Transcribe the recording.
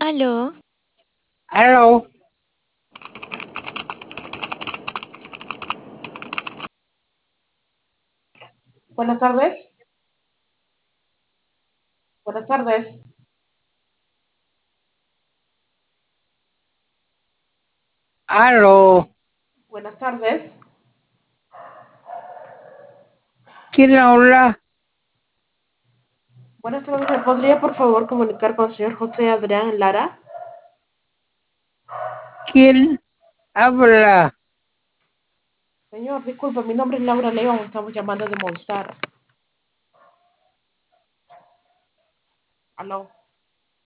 Aló, Aló, Buenas tardes. Buenas tardes. aló, Buenas tardes. ¿quién habla? Buenas tardes. ¿Me podría por favor comunicar con el señor José Adrián Lara? ¿Quién habla? Señor, disculpa, mi nombre es Laura León. Estamos llamando de Monstar. Aló.